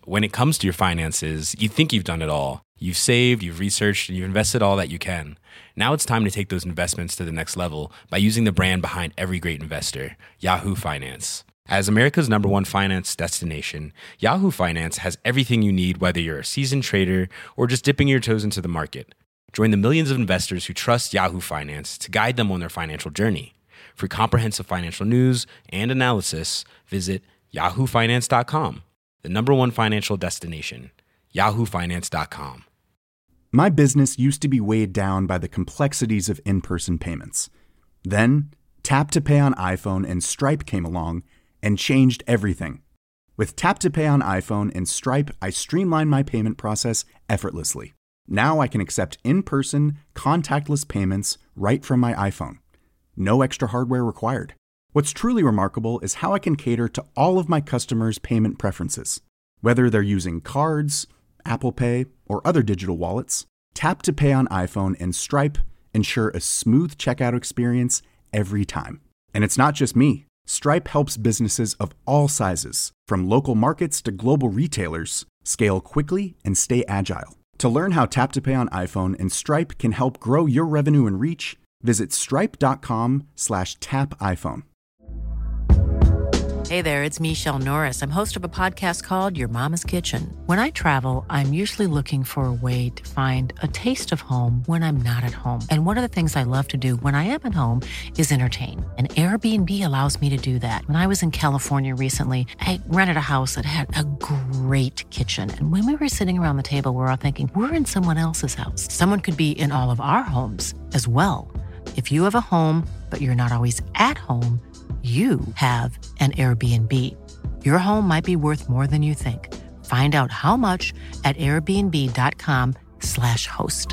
when it comes to your finances, you think you've done it all. You've saved, you've researched, and you've invested all that you can. Now it's time to take those investments to the next level by using the brand behind every great investor, Yahoo Finance. As America's #1 finance destination, Yahoo Finance has everything you need, whether you're a seasoned trader or just dipping your toes into the market. Join the millions of investors who trust Yahoo Finance to guide them on their financial journey. For comprehensive financial news and analysis, visit yahoofinance.com, the #1 financial destination, yahoofinance.com. My business used to be weighed down by the complexities of in-person payments. Then, Tap to Pay on iPhone and Stripe came along and changed everything. With Tap to Pay on iPhone and Stripe, I streamlined my payment process effortlessly. Now I can accept in-person, contactless payments right from my iPhone. No extra hardware required. What's truly remarkable is how I can cater to all of my customers' payment preferences. Whether they're using cards, Apple Pay, or other digital wallets, Tap to Pay on iPhone and Stripe ensure a smooth checkout experience every time. And it's not just me. Stripe helps businesses of all sizes, from local markets to global retailers, scale quickly and stay agile. To learn how Tap to Pay on iPhone and Stripe can help grow your revenue and reach, visit stripe.com/tapiphone. Hey there, it's Michelle Norris. I'm host of a podcast called Your Mama's Kitchen. When I travel, I'm usually looking for a way to find a taste of home when I'm not at home. And one of the things I love to do when I am at home is entertain. And Airbnb allows me to do that. When I was in California recently, I rented a house that had a great kitchen. And when we were sitting around the table, we were all thinking, we're in someone else's house. Someone could be in all of our homes as well. If you have a home, but you're not always at home, you have an Airbnb. Your home might be worth more than you think. Find out how much at airbnb.com/host.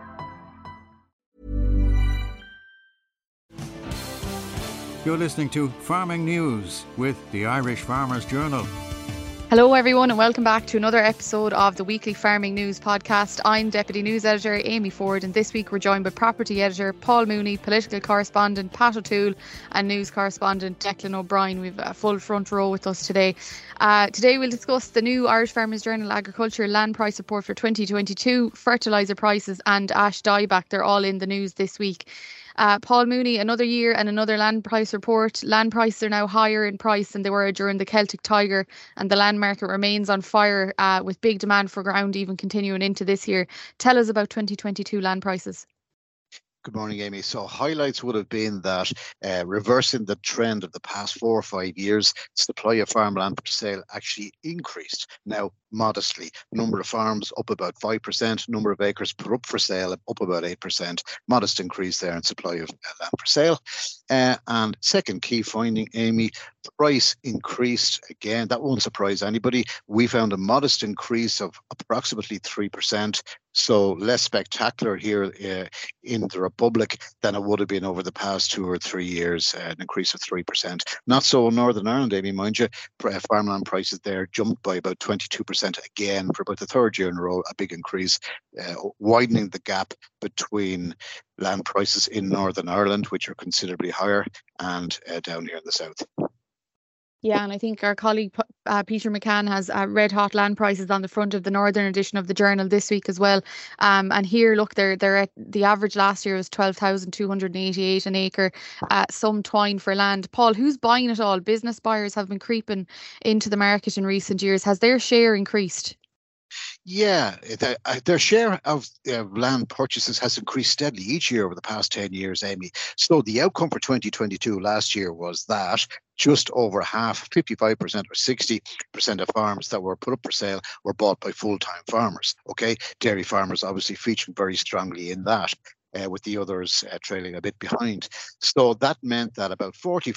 You're listening to Farming News with the Irish Farmers Journal. Hello everyone and welcome back to another episode of the weekly Farming News podcast. I'm Deputy News Editor Amy Ford, and this week we're joined by Property Editor Paul Mooney, Political Correspondent Pat O'Toole and News Correspondent Declan O'Brien. We've a full front row with us today. Today we'll discuss the new Irish Farmers Journal Agriculture Land Price Report for 2022, fertiliser prices and ash dieback. They're all in the news this week. Paul Mooney, another year and another land price report. Land prices are now higher in price than they were during the Celtic Tiger, and the land market remains on fire with big demand for ground even continuing into this year. Tell us about 2022 land prices. Good morning, Amy. So highlights would have been that reversing the trend of the past 4 or 5 years, supply of farmland for sale actually increased. Now, modestly, number of farms up about 5%, number of acres put up for sale up about 8%. Modest increase there in supply of land for sale. And second key finding, Amy, price increased again. That won't surprise anybody. We found a modest increase of approximately 3%. So less spectacular here in the Republic than it would have been over the past 2 or 3 years, an increase of 3%. Not so in Northern Ireland, Amy, mind you. Farmland prices there jumped by about 22% again for about the third year in a row, a big increase, widening the gap between land prices in Northern Ireland, which are considerably higher, and down here in the south. Yeah, and I think our colleague Peter McCann has red hot land prices on the front of the northern edition of the Journal this week as well. And here, look, they're at the average last year was 12,288 an acre. Some twine for land. Paul, who's buying it all? Business buyers have been creeping into the market in recent years. Has their share increased? Yeah, their share of land purchases has increased steadily each year over the past 10 years, Amy. So the outcome for 2022 last year was that just over half, 55% or 60% of farms that were put up for sale were bought by full-time farmers. Okay, dairy farmers obviously featuring very strongly in that. With the others trailing a bit behind. So that meant that about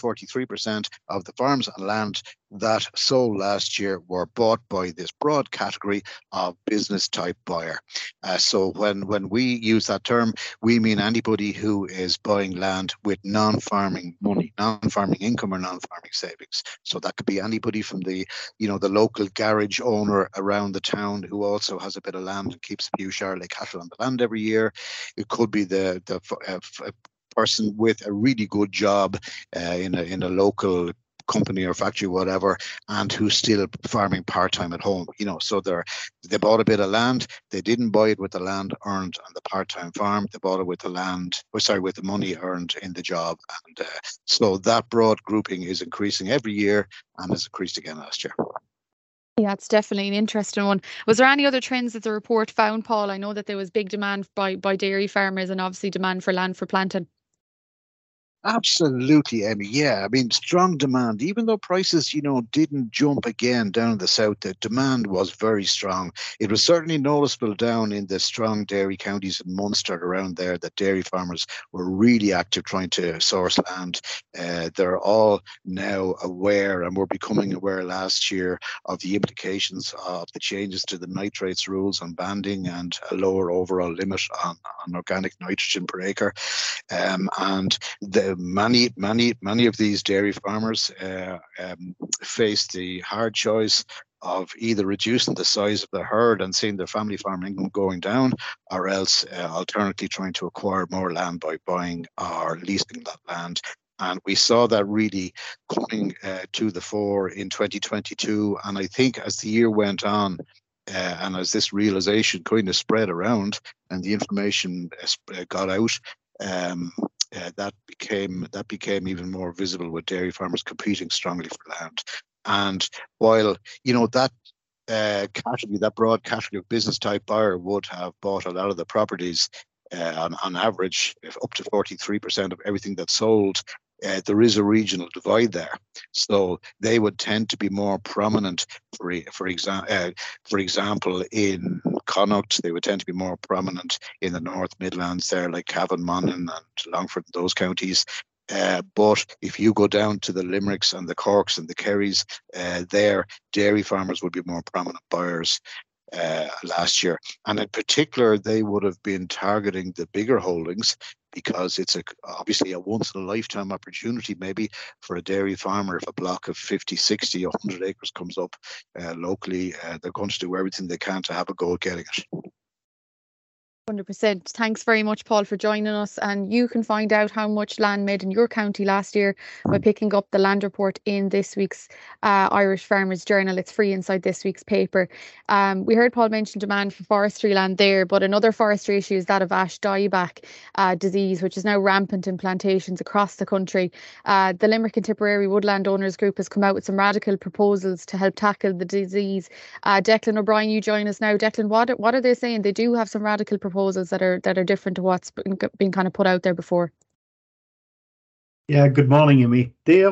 43% of the farms and land that sold last year were bought by this broad category of business type buyer. So when we use that term, we mean anybody who is buying land with non-farming money, non-farming income or non-farming savings. So that could be anybody from the local garage owner around the town who also has a bit of land and keeps a few Charolais cattle on the land every year. It could be the person with a really good job in a local company or factory, whatever, and who's still farming part-time at home. So they bought a bit of land. They didn't buy it with the land earned on the part-time farm. They bought it with with the money earned in the job. And so that broad grouping is increasing every year and has increased again last year. Yeah, it's definitely an interesting one. Was there any other trends that the report found, Paul? I know that there was big demand by dairy farmers and obviously demand for land for planting. Absolutely, Emmy. Yeah, I mean, strong demand. Even though prices, didn't jump again down in the south, the demand was very strong. It was certainly noticeable down in the strong dairy counties in Munster around there that dairy farmers were really active trying to source land. They're all now aware, and were becoming aware last year, of the implications of the changes to the nitrates rules on banding and a lower overall limit on organic nitrogen per acre. And many of these dairy farmers face the hard choice of either reducing the size of the herd and seeing their family farm income going down, or else alternatively trying to acquire more land by buying or leasing that land. And we saw that really coming to the fore in 2022. And I think as the year went on, and as this realization kind of spread around and the information got out, that became even more visible, with dairy farmers competing strongly for land. And while that category, that broad category of business type buyer would have bought a lot of the properties, on average, up to 43% of everything that's sold, there is a regional divide there. So they would tend to be more prominent. For example, in Connacht, they would tend to be more prominent in the North Midlands there, like Cavan, Monaghan and Longford, those counties. But if you go down to the Limericks and the Corks and the Kerrys, there, dairy farmers would be more prominent buyers last year. And in particular, they would have been targeting the bigger holdings, because it's obviously a once-in-a-lifetime opportunity maybe for a dairy farmer. If a block of 50, 60, 100 acres comes up locally, they're going to do everything they can to have a go at getting it. 100%. Thanks very much, Paul, for joining us. And you can find out how much land made in your county last year by picking up the land report in this week's Irish Farmers Journal. It's free inside this week's paper. We heard Paul mention demand for forestry land there, but another forestry issue is that of ash dieback disease, which is now rampant in plantations across the country. The Limerick and Tipperary Woodland Owners Group has come out with some radical proposals to help tackle the disease. Declan O'Brien, you join us now. Declan, what are they saying? They do have some radical proposals that are different to what's been kind of put out there before. Yeah, good morning, Amy. They're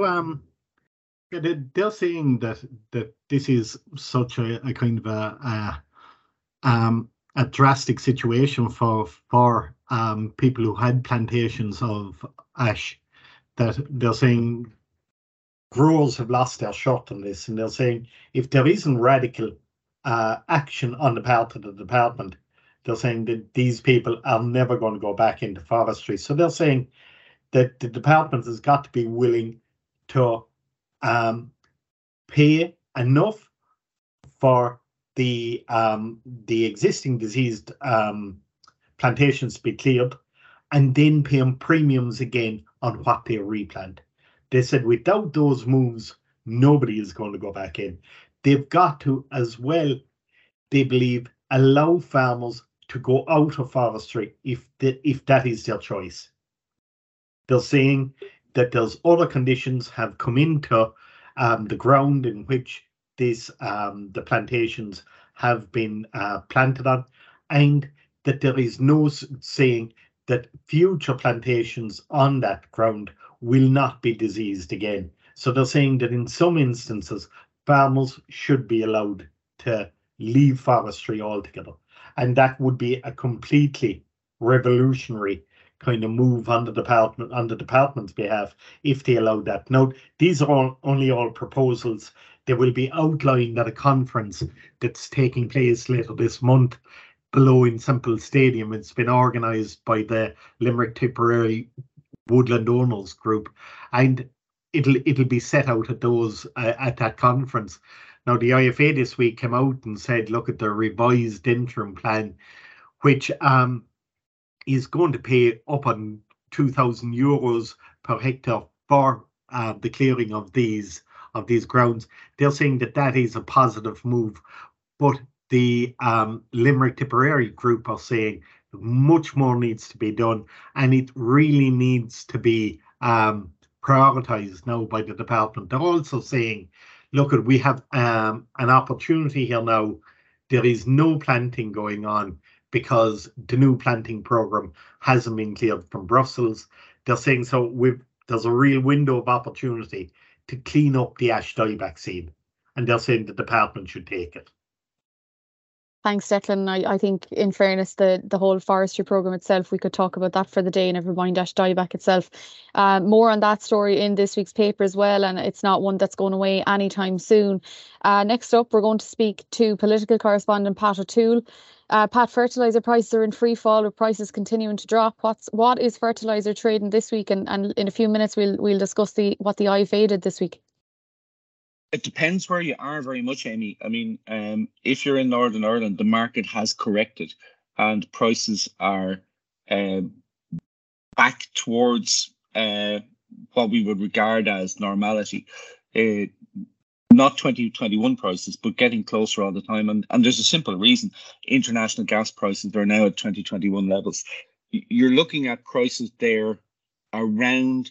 saying that this is such a kind of a drastic situation for people who had plantations of ash, that they're saying growers have lost their shot on this, and they're saying if there isn't radical action on the part of the department, they're saying that these people are never going to go back into forestry. So they're saying that the department has got to be willing to pay enough for the existing diseased plantations to be cleared, and then pay them premiums again on what they replant. They said without those moves, nobody is going to go back in. They've got to, as well, they believe, allow farmers to go out of forestry if that is their choice. They're saying that there's other conditions have come into the ground in which the plantations have been planted on, and that there is no saying that future plantations on that ground will not be diseased again. So they're saying that in some instances, farmers should be allowed to leave forestry altogether. And that would be a completely revolutionary kind of move on the department's behalf if they allowed that. Now, these are only all proposals. They will be outlined at a conference that's taking place later this month below in Semple Stadium. It's been organised by the Limerick Tipperary Woodland Owners Group, and it'll be set out at those at that conference. Now, the IFA this week came out and said, look at the revised interim plan, which is going to pay up on €2,000 per hectare for the clearing of these grounds. They're saying that is a positive move, but the Limerick Tipperary group are saying much more needs to be done, and it really needs to be prioritised now by the department. They're also saying, look, we have an opportunity here now. There is no planting going on because the new planting programme hasn't been cleared from Brussels. They're saying there's a real window of opportunity to clean up the ash dieback seed, and they're saying the department should take it. Thanks, Declan. I think, in fairness, the whole forestry programme itself, we could talk about that for the day, never mind ash dieback itself. More on that story in this week's paper as well, and it's not one that's going away anytime soon. Next up, we're going to speak to political correspondent Pat O'Toole. Pat, fertiliser prices are in free fall with prices continuing to drop. What is fertiliser trading this week? And in a few minutes, we'll discuss what the IFA did this week. It depends where you are very much, Amy. I mean, if you're in Northern Ireland, the market has corrected and prices are back towards what we would regard as normality. Not 2021 prices, but getting closer all the time. And there's a simple reason. International gas prices are now at 2021 levels. You're looking at prices there around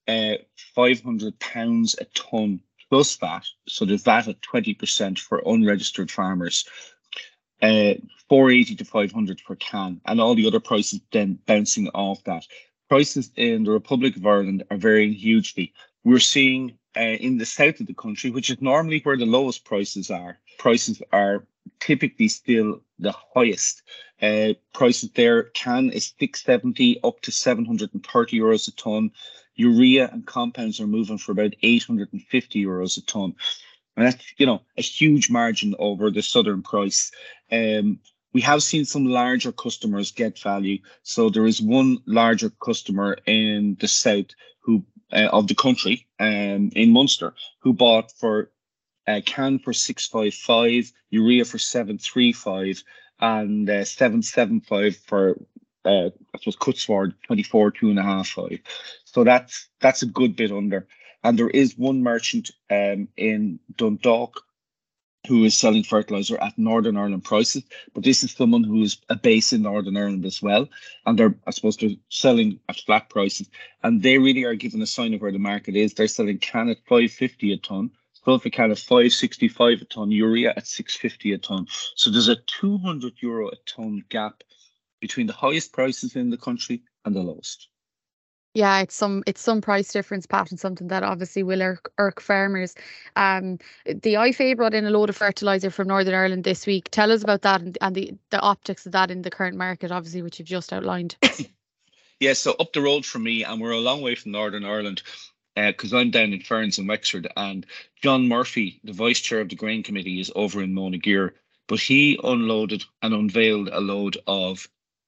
£500 a tonne plus VAT. So there's VAT at 20% for unregistered farmers, 480 to 500 per can, and all the other prices then bouncing off that. Prices in the Republic of Ireland are varying hugely. We're seeing in the south of the country, which is normally where the lowest prices are typically still the highest. Prices there, can is 670 up to 730 euros a tonne. Urea and compounds are moving for about 850 euros a tonne. And that's, a huge margin over the southern price. We have seen some larger customers get value. So there is one larger customer in the south of the country, in Munster, who bought for a can for 655, urea for 735, and 775 for Cutsword 24 2.5. So that's a good bit under. And there is one merchant in Dundalk who is selling fertiliser at Northern Ireland prices, but this is someone who is a base in Northern Ireland as well, and they're selling at flat prices, and they really are giving a sign of where the market is. They're selling can at 550 a tonne, sulphur can at 565 a tonne, urea at 650 a tonne. So there's a €200 a tonne gap between the highest prices in the country and the lowest. Yeah, it's some price difference, Pat, and something that obviously will irk farmers. The IFA brought in a load of fertiliser from Northern Ireland this week. Tell us about that and the optics of that in the current market, obviously, which you've just outlined. Yeah, so up the road from me, and we're a long way from Northern Ireland, because I'm down in Ferns and Wexford, and John Murphy, the Vice Chair of the Grain Committee, is over in Monageer, but he unloaded and unveiled a load of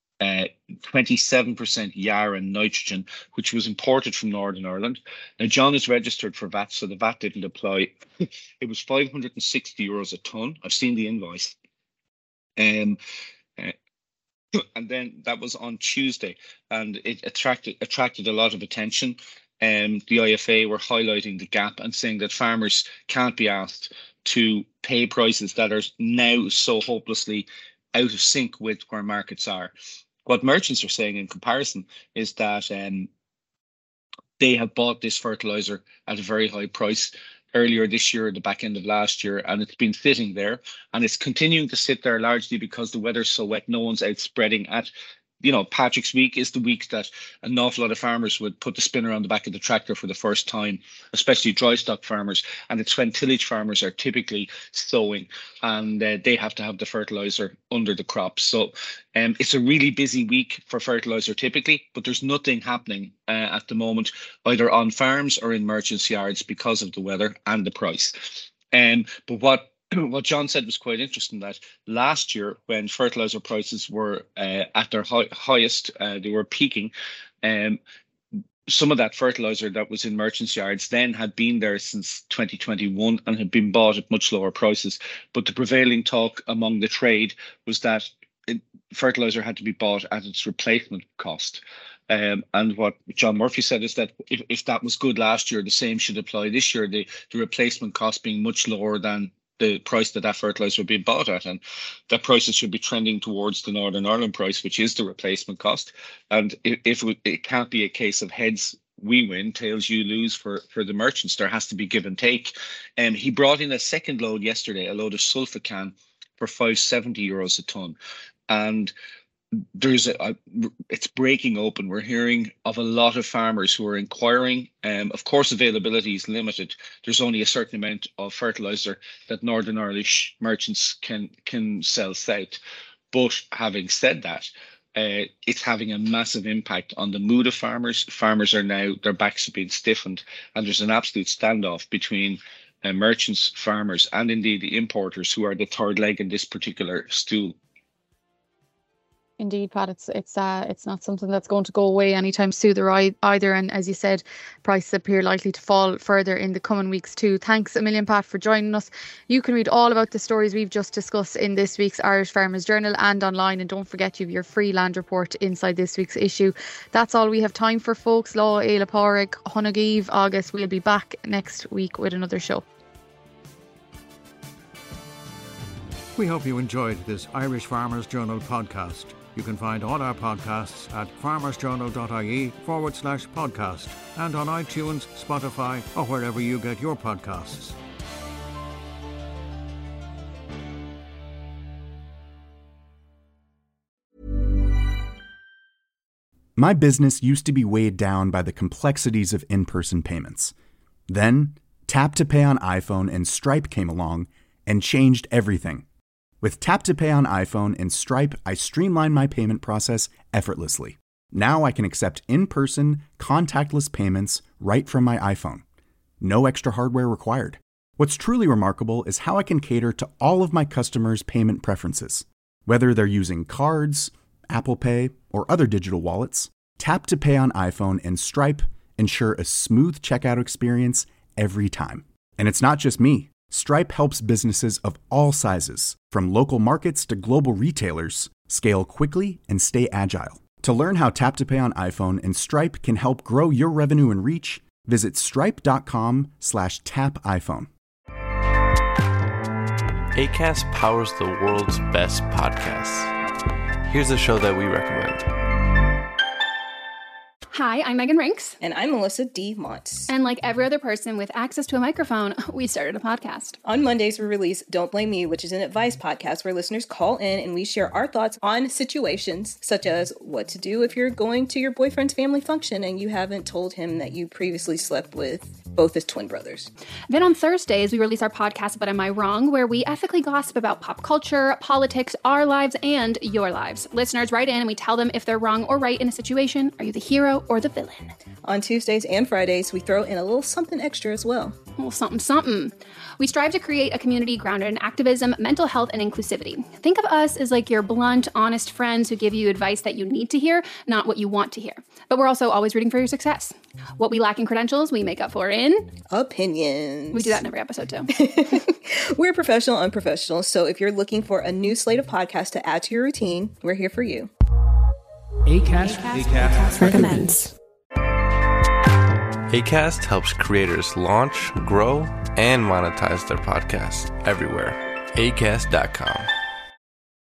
27% Yara nitrogen, which was imported from Northern Ireland. Now, John is registered for VAT, so the VAT didn't apply. It was €560 a tonne. I've seen the invoice. And then that was on Tuesday, and it attracted a lot of attention. The IFA were highlighting the gap and saying that farmers can't be asked to pay prices that are now so hopelessly out of sync with where markets are. What merchants are saying in comparison is that they have bought this fertiliser at a very high price earlier this year, the back end of last year, and it's been sitting there, and it's continuing to sit there largely because the weather's so wet. No one's out spreading at. Patrick's Week is the week that an awful lot of farmers would put the spinner on the back of the tractor for the first time, especially dry stock farmers. And it's when tillage farmers are typically sowing, and they have to have the fertiliser under the crops. So it's a really busy week for fertiliser typically, but there's nothing happening at the moment, either on farms or in merchants' yards because of the weather and the price. But what John said was quite interesting, that last year when fertiliser prices were at their highest, they were peaking. Some of that fertiliser that was in merchants' yards then had been there since 2021 and had been bought at much lower prices. But the prevailing talk among the trade was that fertiliser had to be bought at its replacement cost. And what John Murphy said is that if that was good last year, the same should apply this year. The replacement cost being much lower than the price that fertilizer would be bought at, and that prices should be trending towards the Northern Ireland price, which is the replacement cost. And it can't be a case of heads we win, tails you lose for the merchants. There has to be give and take. And he brought in a second load yesterday, a load of sulfocan for €570 a ton, and there's it's breaking open. We're hearing of a lot of farmers who are inquiring. Of course, availability is limited. There's only a certain amount of fertilizer that Northern Irish merchants can sell south. But having said that, it's having a massive impact on the mood of farmers. Farmers are now, their backs are being stiffened, and there's an absolute standoff between merchants, farmers, and indeed the importers, who are the third leg in this particular stool. Indeed, Pat, it's not something that's going to go away anytime soon either. And as you said, prices appear likely to fall further in the coming weeks too. Thanks a million, Pat, for joining us. You can read all about the stories we've just discussed in this week's Irish Farmers Journal and online. And don't forget, you have your free land report inside this week's issue. That's all we have time for, folks. Lá Éile Pádraig, Honagív August. We'll be back next week with another show. We hope you enjoyed this Irish Farmers Journal podcast. You can find all our podcasts at farmersjournal.ie/podcast and on iTunes, Spotify, or wherever you get your podcasts. My business used to be weighed down by the complexities of in-person payments. Then, Tap to Pay on iPhone and Stripe came along and changed everything. With Tap to Pay on iPhone and Stripe, I streamlined my payment process effortlessly. Now I can accept in-person, contactless payments right from my iPhone. No extra hardware required. What's truly remarkable is how I can cater to all of my customers' payment preferences. Whether they're using cards, Apple Pay, or other digital wallets, Tap to Pay on iPhone and Stripe ensure a smooth checkout experience every time. And it's not just me. Stripe helps businesses of all sizes, from local markets to global retailers, scale quickly and stay agile. To learn how Tap to Pay on iPhone and Stripe can help grow your revenue and reach, visit stripe.com/tapiphone. Acast powers the world's best podcasts. Here's a show that we recommend. Hi, I'm Megan Rinks. And I'm Melissa D. Montz. And like every other person with access to a microphone, we started a podcast. On Mondays, we release Don't Blame Me, which is an advice podcast where listeners call in and we share our thoughts on situations such as what to do if you're going to your boyfriend's family function and you haven't told him that you previously slept with both his twin brothers. Then on Thursdays, we release our podcast, But Am I Wrong?, where we ethically gossip about pop culture, politics, our lives, and your lives. Listeners write in and we tell them if they're wrong or right in a situation. Are you the hero or the villain? On Tuesdays and Fridays, we throw in a little something extra as well. A little something, something. We strive to create a community grounded in activism, mental health, and inclusivity. Think of us as like your blunt, honest friends who give you advice that you need to hear, not what you want to hear. But we're also always rooting for your success. What we lack in credentials, we make up for in opinions. We do that in every episode too. We're professional, unprofessional, so if you're looking for a new slate of podcasts to add to your routine, we're here for you. Acast recommends. Acast helps creators launch, grow, and monetize their podcasts everywhere. Acast.com.